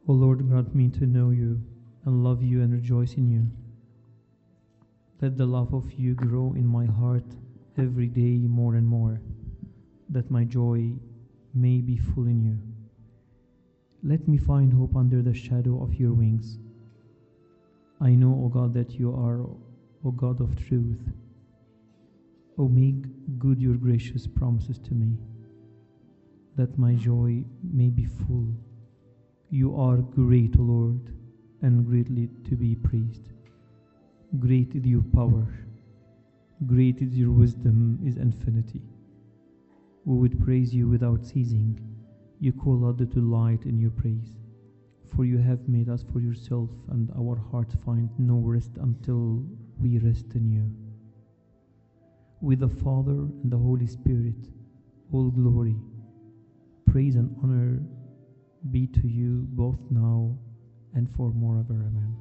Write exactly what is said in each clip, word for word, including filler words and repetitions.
O Lord, grant me to know you and love you and rejoice in you. Let the love of you grow in my heart every day more and more, that my joy may be full in you. Let me find hope under the shadow of your wings. I know, O God, that you are, O God of truth. O make good your gracious promises to me, that my joy may be full. You are great, O Lord, and greatly to be praised. Great is your power. Great is your wisdom is infinity. We would praise you without ceasing. You call us to light in your praise. For you have made us for yourself, and our hearts find no rest until we rest in you. With the Father and the Holy Spirit, all glory, praise and honor be to you both now and for moreover. Amen.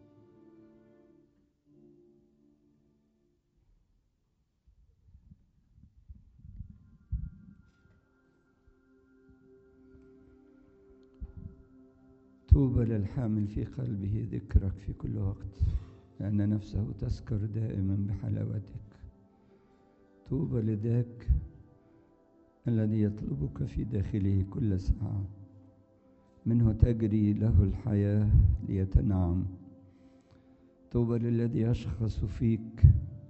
طوبى للحامل في قلبه ذكرك في كل وقت، لأن نفسه تسكر دائما بحلاوتك. طوبى لذاك الذي يطلبك في داخله كل ساعة، منه تجري له الحياة ليتنعم. طوبى للذي يشخص فيك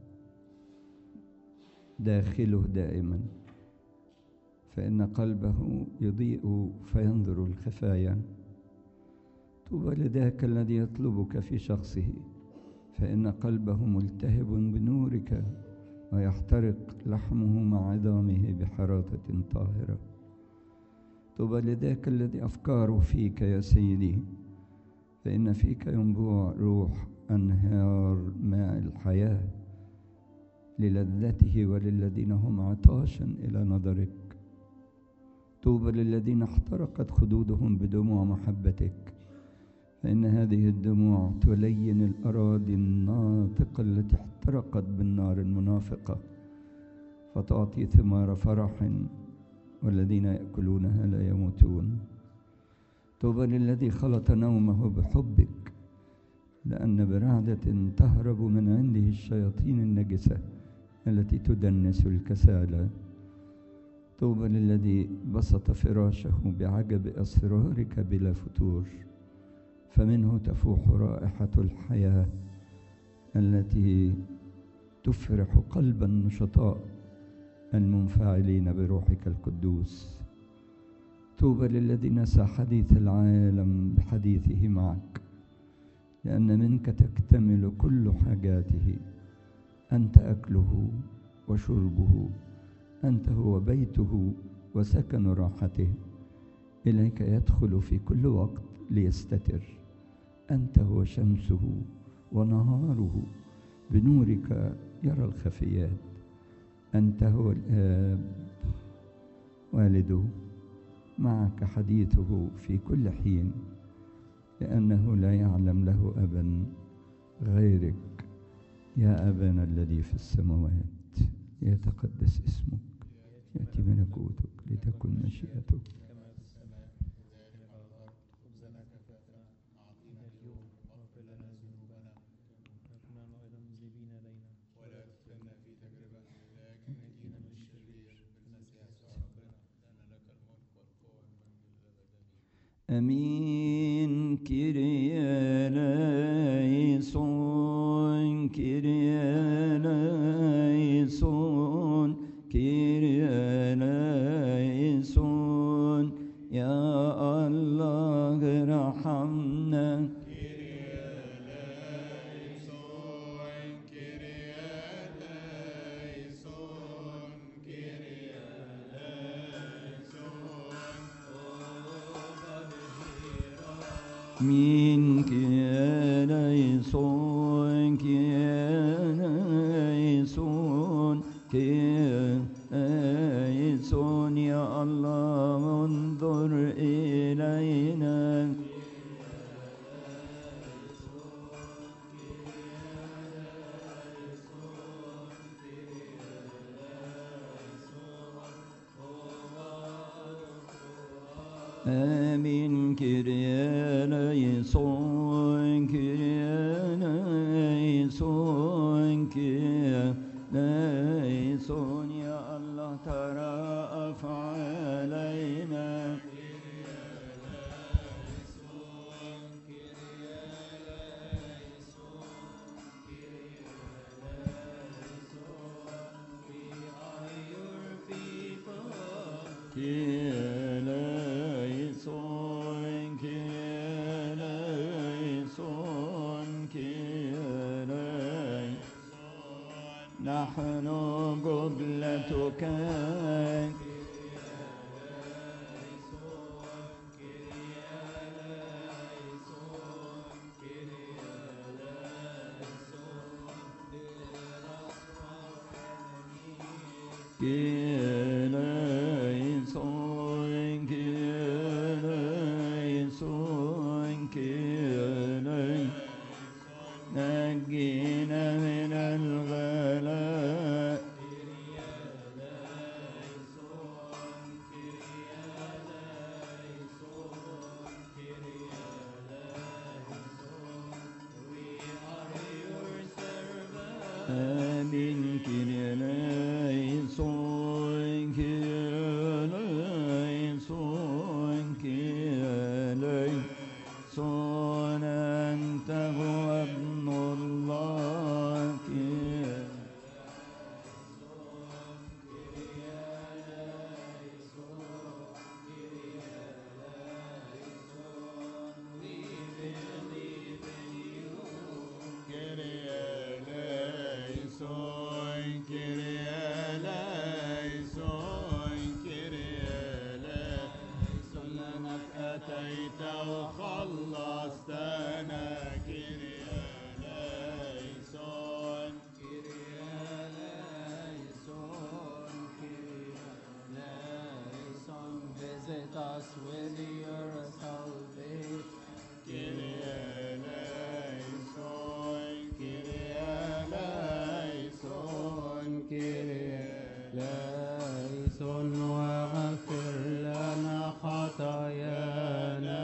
داخله دائما، فإن قلبه يضيء فينظر الخفايا. طوبى لذاك الذي يطلبك في شخصه، فإن قلبه ملتهب بنورك ويحترق لحمه مع عظامه بحرارة طاهرة. طوبى لذاك الذي أفكاره فيك يا سيدي، فإن فيك ينبوع روح أنهار ماء الحياة للذته وللذين هم عطاشا إلى نظرك. طوبى للذين احترقت خدودهم بدموع محبتك، فإن هذه الدموع تلين الأراضي الناطقة التي احترقت بالنار المنافقة، فتعطي ثمار فرح، والذين يأكلونها لا يموتون. طوبى للذي خلط نومه بحبك، لأن برعدة تهرب من عنده الشياطين النجسة التي تدنس الكسالى. طوبى للذي بسط فراشه بعجب أسرارك بلا فتور، فمنه تفوح رائحة الحياة التي تفرح قلب النشطاء المنفعلين بروحك القدوس. طوبى للذي نسى حديث العالم بحديثه معك، لأن منك تكتمل كل حاجاته. أنت أكله وشربه، أنت هو بيته وسكن راحته. إليك يدخل في كل وقت ليستتر. أنت هو شمسه ونهاره، بنورك يرى الخفيات. أنت هو الآب والده، معك حديثه في كل حين، لأنه لا يعلم له أبا غيرك. يا أبانا الذي في السماوات، ليتقدس اسمك، يأتي ملكوتك، لتكن مشيئتك Amin. Kyrie eleison, Kyrie eleison, Kyrie eleison. Ya Allah rahamna. Min eleison, eleison, eleison. Ya Allah انظر إلينا. آمين كيريا ليسون كيريا ليسون كيريا ليسون يا الله ترأف علينا كيليسون كيليسون كيلي نحن قبلتك كيليسون كيليسون كيلي نجينا من الغلاء آمين كيليسون كيليسون كيليسون أنت هو ابن الله أتيت وخلصتنا كيرياليسون كيرياليسون كيرياليسون visit us with your salvation كيرياليسون كيرياليسون كيرياليسون واغفر لنا خطايانا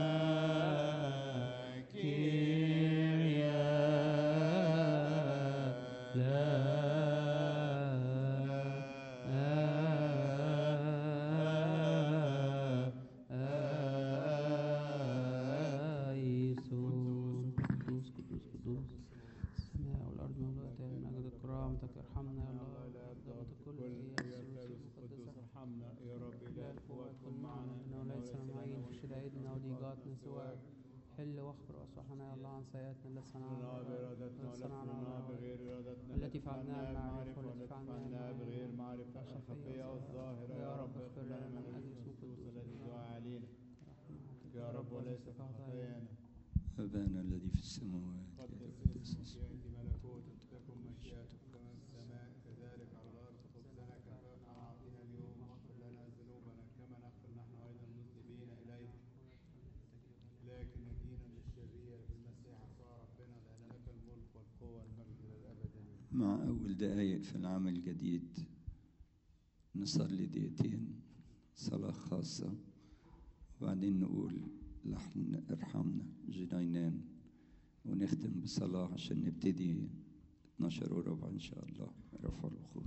حل واغفر واصلحنا يا الله عن سيئاتنا التي صنعناها بغير ارادتنا التي فعلناها بالمعرفه والتي فعلناها بغير معرفه الخفيه والظاهره يا رب اغفر لنا من اجل اسم القدوس الذي دعا علينا يا رب وليس خطايانا. أبانا الذي في السماوات قدس اسمك يأتي ملكوتك تكن مشيئتك كما في السماء كذلك على الارض. خبزنا كفافنا اعطينا اليوم واغفر لنا ذنوبنا كما نغفر نحن ايضا المذنبين اليك لكن نجينا من الشرير بالمسيح يسوع ربنا لأن لك الملك والقوة والمجد للأبد. مع أول دقايق في العام الجديد نصلي دقيقتين صلاة خاصة وبعدين نقول لحن ارحمنا جنينان ونختم بصلاة عشان نبتدي اتناشر وربع إن شاء الله رفع البخور.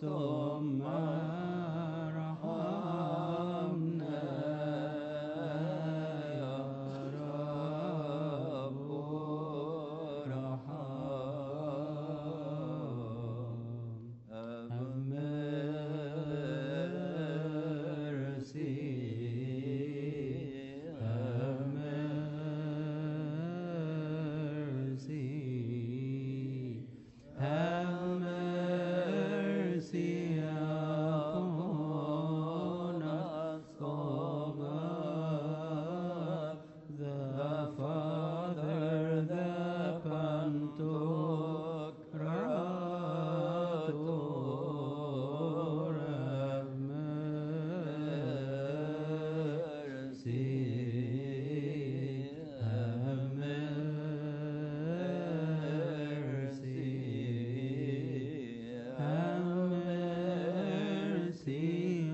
ثم ارحمنا يا رب ارحم. Have mercy, have mercy, have mercy upon us, O God, the Father, the Pantocrator, have mercy, have mercy, have mercy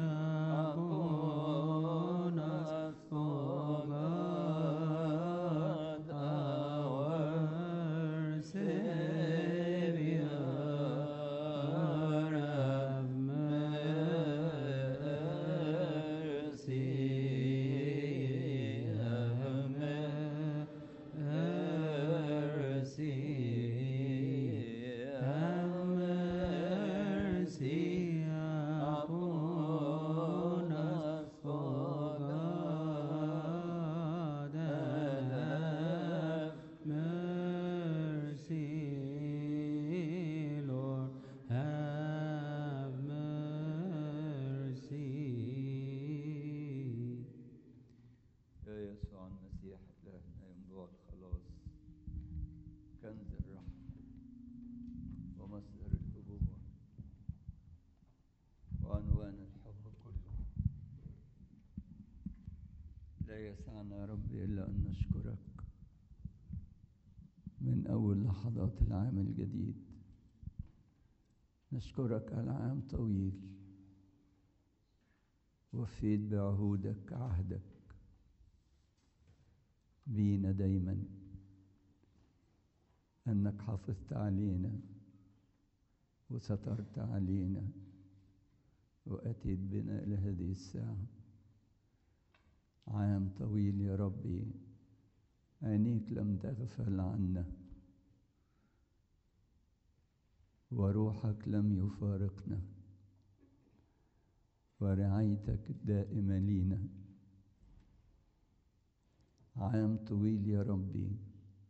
upon us, O God, our Savior, have mercy, have mercy, have mercy upon us, O God, and have mercy, Lord, have mercy. يا يسوع المسيح إلهنا ينبوع الخلاص، كنز الرحمة ومصدر الأبوة وعنوان الحب كله، لا يسعنا يا رب إلا أن نشكرك من أول لحظات العام الجديد. نشكرك على عام طويل وفيت بعهودك عهدك بينا دايما، أنك حافظت علينا وسترت علينا وأتيت بنا إلى هذه الساعة. عام طويل يا ربي، عينيك لم تغفل عنا وروحك لم يفارقنا ورعايتك الدائمة لينا. عام طويل يا ربي،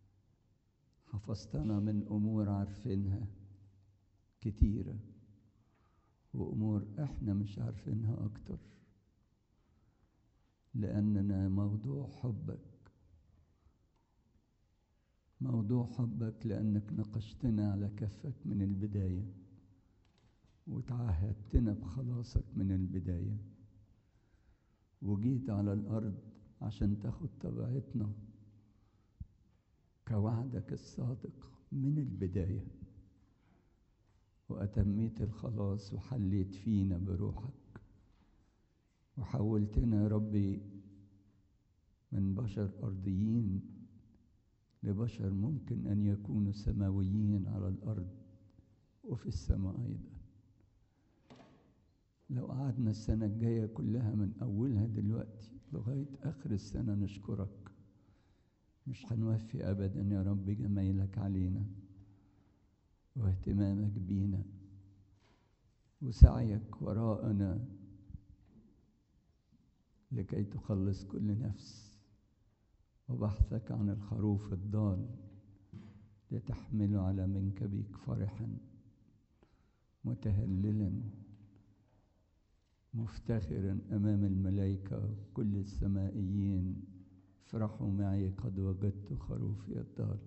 حفظتنا من أمور عارفينها كتيرة وأمور إحنا مش عارفينها أكتر، لأننا موضوع حبك، موضوع حبك لأنك نقشتنا على كفك من البداية وتعهدتنا بخلاصك من البداية، وجيت على الأرض عشان تاخد طبيعتنا كوعدك الصادق من البداية، وأتميت الخلاص وحليت فينا بروحك وحولتنا يا ربي من بشر أرضيين لبشر ممكن أن يكونوا سماويين على الأرض وفي السماء أيضا. لو قعدنا السنة الجاية كلها من أولها دلوقتي لغاية آخر السنة نشكرك مش هنوفي أبدا يا رب جمايلك علينا واهتمامك بينا وسعيك وراءنا لكي تخلص كل نفس، وبحثك عن الخروف الضال لتحمله على منكبك فرحا متهللا مفتخرا أمام الملائكة كل السمائيين، افرحوا معي قد وجدت خروفي الضال.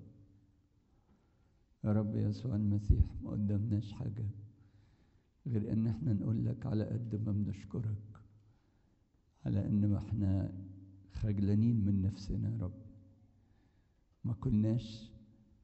يا رب يسوع المسيح، ما قدامناش حاجة غير ان احنا نقول لك على قد ما بنشكرك، على ان ما احنا خجلانين من نفسنا يا رب، ما كناش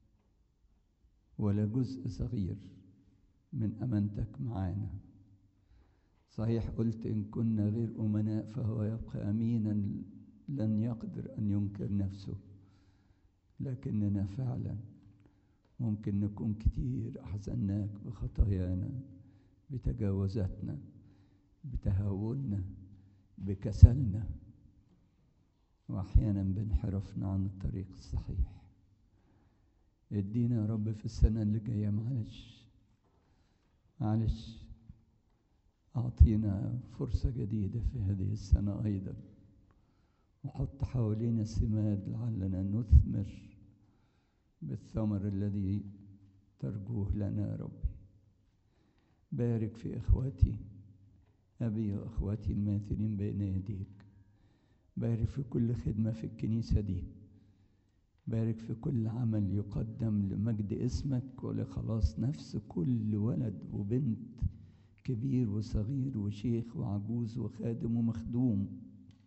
ولا جزء صغير من امانتك معانا. صحيح قلت إن كنا غير أمناء فهو يبقى أمينا لن يقدر أن ينكر نفسه، لكننا فعلا ممكن نكون كتير أحزناك بخطايانا بتجاوزاتنا، بتهاوننا، بكسلنا، وأحيانا بانحرافنا عن الطريق الصحيح. ادينا يا رب في السنة اللي جاية، معلش معلش أعطينا فرصة جديدة في هذه السنة أيضا، وحط حوالينا السماد لعلنا نثمر بالثمر الذي ترجوه لنا يا رب. بارك في إخواتي أبي وأخواتي الماثلين بين يديك. بارك في كل خدمة في الكنيسة دي. بارك في كل عمل يقدم لمجد اسمك ولخلاص نفس كل ولد وبنت، كبير وصغير وشيخ وعجوز وخادم ومخدوم.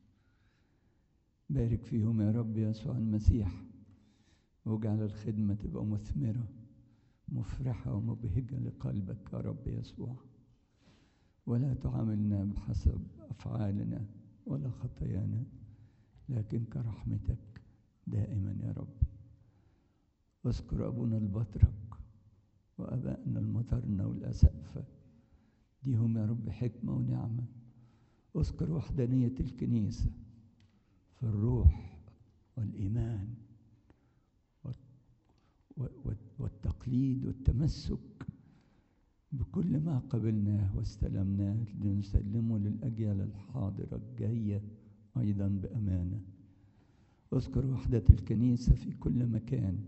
بارك فيهم يا رب يسوع المسيح، واجعل الخدمة تبقى مثمرة مفرحة ومبهجة لقلبك يا رب يسوع. ولا تعاملنا بحسب أفعالنا ولا خطايانا، لكن كرحمتك دائما يا رب. اذكر أبونا البطرك وأبائنا المطرنة والأسقفة، ديهم يا رب حكمة ونعمة. اذكر وحدانية الكنيسة في الروح والإيمان والتقليد والتمسك بكل ما قبلناه واستلمناه لنسلمه للأجيال الحاضرة الجاية أيضا بأمانة. اذكر وحدة الكنيسة في كل مكان،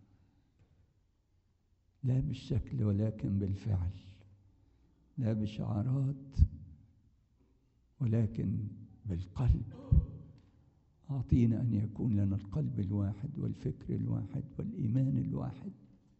لا بالشكل ولكن بالفعل، لا بشعارات ولكن بالقلب. أعطينا أن يكون لنا القلب الواحد والفكر الواحد والإيمان الواحد.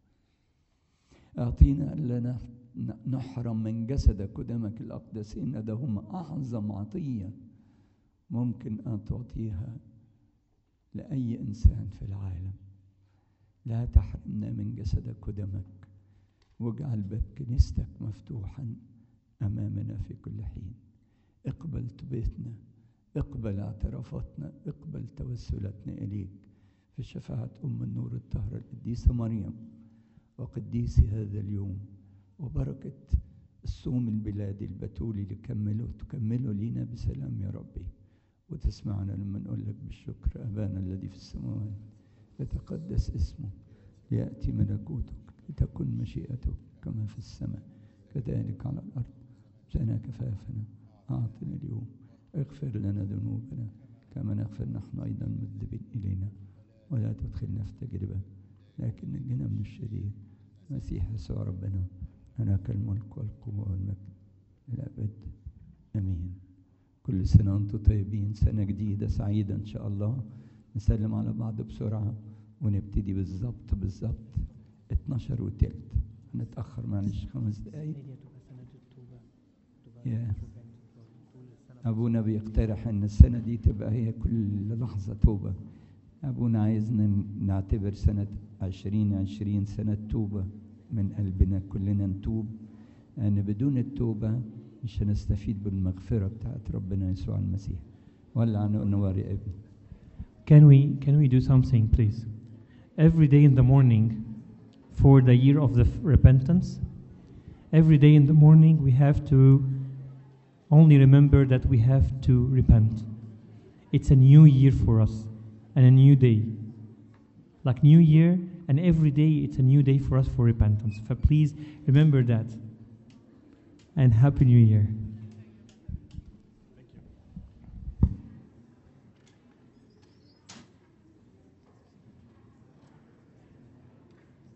أعطينا أن لا نحرم من جسدك ودمك الأقدسين، ده هم أعظم عطية ممكن أن تعطيها لأي إنسان في العالم. لا تحرمنا من جسدك ودمك، واجعل باب كنيستك مفتوحا أمامنا في كل حين. اقبل توبتنا، اقبل اعترافاتنا، اقبل توسلاتنا إليك في شفاعة أم النور الطاهرة القديسة مريم وقديسي هذا اليوم، وبركة الصوم البلادي البتولي لكمله تكمله لينا بسلام يا ربي. وتسمعنا لما نقول لك بالشكر: أبانا الذي في السماوات يتقدس اسمه، ليأتي ملكوتك، لتكن مشيئتك كما في السماء كذلك على الأرض. زنا كفافنا أعطنا اليوم، اغفر لنا ذنوبنا كما نغفر نحن أيضا المذنبين إلينا، ولا تدخلنا في تجربة لكن نجنا من الشرير. مسيح يسوع ربنا، لك الملك والقوة والمجد للأبد آمين. كل سنة وانتم طيبين، سنة جديدة سعيدة إن شاء الله. نسلم على بعض بسرعة ونبتدي بالظبط بالظبط اتناشر وتلت. هنتأخر معلش خمس دقايق. يا أبونا بيقترح إن السنة دي تبقى هي كل لحظة توبة. أبونا عايزنا نعتبر سنة عشرين عشرين سنة توبة من قلبنا، كلنا نتوب، لأن يعني بدون التوبة مش هنستفيد بالمغفرة بتاعت ربنا يسوع المسيح. ولا نوار يا ابني. Can we can we do something, please? Every day in the morning, for the year of the repentance, every day in the morning we have to only remember that we have to repent. It's a new year for us and a new day. Like new year, and every day it's a new day for us for repentance. So please remember that. And Happy New Year.